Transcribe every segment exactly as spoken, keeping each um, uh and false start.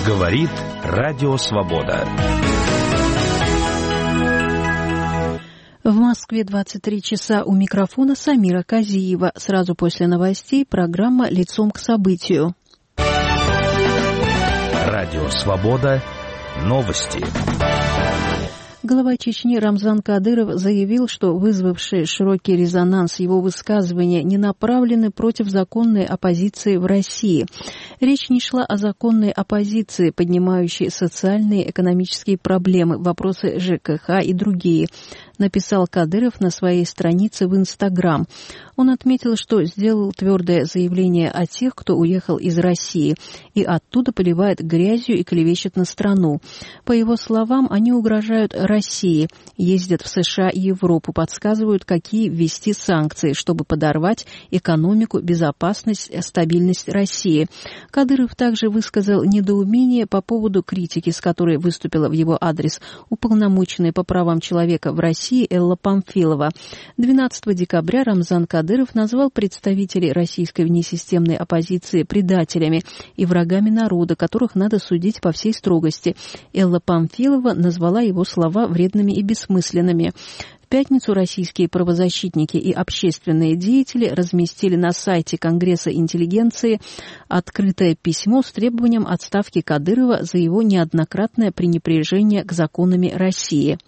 Говорит Радио Свобода. В Москве двадцать три часа, у микрофона Самира Казиева. Сразу после новостей программа «Лицом к событию». Радио Свобода. Новости. Глава Чечни Рамзан Кадыров заявил, что вызвавшие широкий резонанс его высказывания не направлены против законной оппозиции в России. Речь не шла о законной оппозиции, поднимающей социальные и экономические проблемы, вопросы ЖКХ и другие, написал Кадыров на своей странице в Инстаграм. Он отметил, что сделал твердое заявление о тех, кто уехал из России, и оттуда поливает грязью и клевещет на страну. По его словам, они угрожают России, ездят в США и Европу, подсказывают, какие ввести санкции, чтобы подорвать экономику, безопасность, стабильность России. Кадыров также высказал недоумение по поводу критики, с которой выступила в его адрес уполномоченная по правам человека в России Элла Памфилова. двенадцатого декабря Рамзан Кадыров назвал представителей российской внесистемной оппозиции предателями и врагами народа, которых надо судить по всей строгости. Элла Памфилова назвала его слова вредными и бессмысленными. В пятницу российские правозащитники и общественные деятели разместили на сайте Конгресса интеллигенции открытое письмо с требованием отставки Кадырова за его неоднократное пренебрежение к законам России.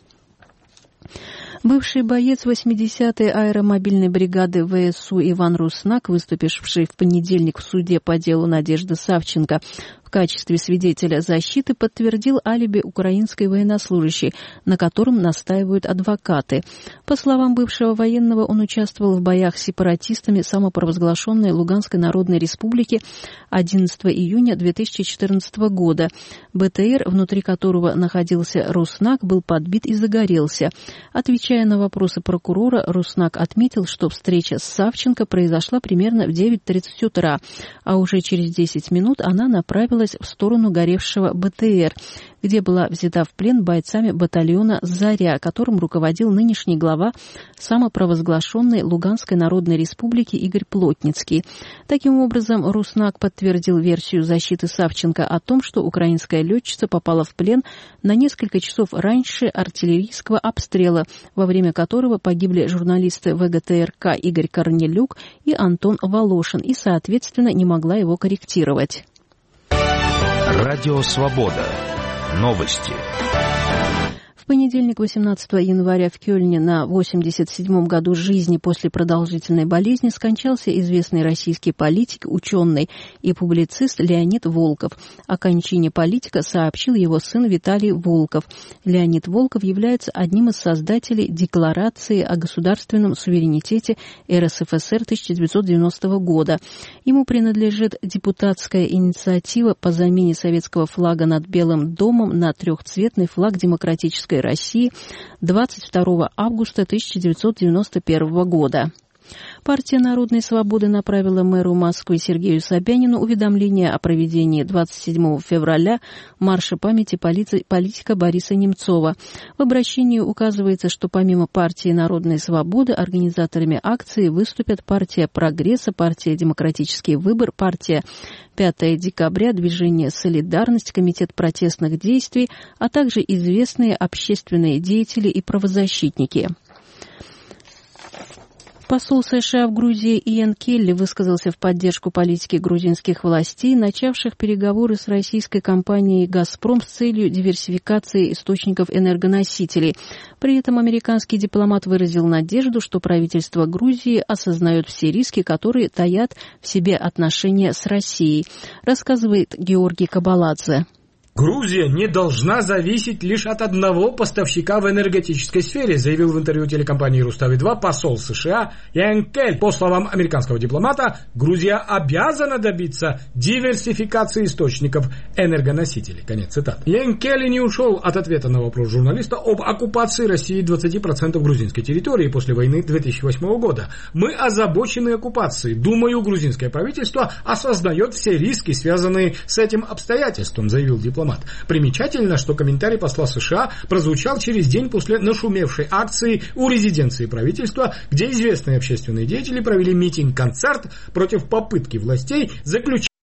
Бывший боец восьмидесятой аэромобильной бригады ВСУ Иван Руснак, выступивший в понедельник в суде по делу Надежды Савченко в качестве свидетеля защиты, подтвердил алиби украинской военнослужащей, на котором настаивают адвокаты. По словам бывшего военного, он участвовал в боях с сепаратистами самопровозглашенной Луганской Народной Республики одиннадцатого июня две тысячи четырнадцатого года. БТР, внутри которого находился Руснак, был подбит и загорелся. Отвечая на вопросы прокурора, Руснак отметил, что встреча с Савченко произошла примерно в девять тридцать утра, а уже через десять минут она направилась в сторону горевшего БТР, где была взята в плен бойцами батальона «Заря», которым руководил нынешний глава самопровозглашенной Луганской Народной Республики Игорь Плотницкий. Таким образом, Руснак подтвердил версию защиты Савченко о том, что украинская летчица попала в плен на несколько часов раньше артиллерийского обстрела, во время которого погибли журналисты ВГТРК Игорь Корнелюк и Антон Волошин, и, соответственно, не могла его корректировать. Радио Свобода. Новости. В понедельник, восемнадцатого января, в Кёльне на восемьдесят седьмом году жизни после продолжительной болезни скончался известный российский политик, ученый и публицист Леонид Волков. О кончине политика сообщил его сын Виталий Волков. Леонид Волков является одним из создателей Декларации о государственном суверенитете РСФСР тысяча девятьсот девяностого года. Ему принадлежит депутатская инициатива по замене советского флага над Белым домом на трехцветный флаг демократической России двадцать второго августа тысяча девятьсот девяносто первого года. Партия Народной Свободы направила мэру Москвы Сергею Собянину уведомление о проведении двадцать седьмого февраля марша памяти политика Бориса Немцова. В обращении указывается, что помимо партии Народной Свободы организаторами акции выступят партия Прогресса, партия Демократический выбор, партия пятого декабря, движение «Солидарность», комитет протестных действий, а также известные общественные деятели и правозащитники. Посол США в Грузии Иэн Келли высказался в поддержку политики грузинских властей, начавших переговоры с российской компанией «Газпром» с целью диверсификации источников энергоносителей. При этом американский дипломат выразил надежду, что правительство Грузии осознает все риски, которые таят в себе отношения с Россией, рассказывает Георгий Кабаладзе. Грузия не должна зависеть лишь от одного поставщика в энергетической сфере, заявил в интервью телекомпании Рустави два посол США Иэн Келли. По словам американского дипломата, Грузия обязана добиться диверсификации источников энергоносителей. Конец цитаты. Иэн Келли не ушел от ответа на вопрос журналиста об оккупации России двадцати процентов грузинской территории после войны две тысячи восьмого года. Мы озабочены оккупацией. Думаю, грузинское правительство осознает все риски, связанные с этим обстоятельством, заявил дипломат. Примечательно, что комментарий посла США прозвучал через день после нашумевшей акции у резиденции правительства, где известные общественные деятели провели митинг-концерт против попытки властей заключить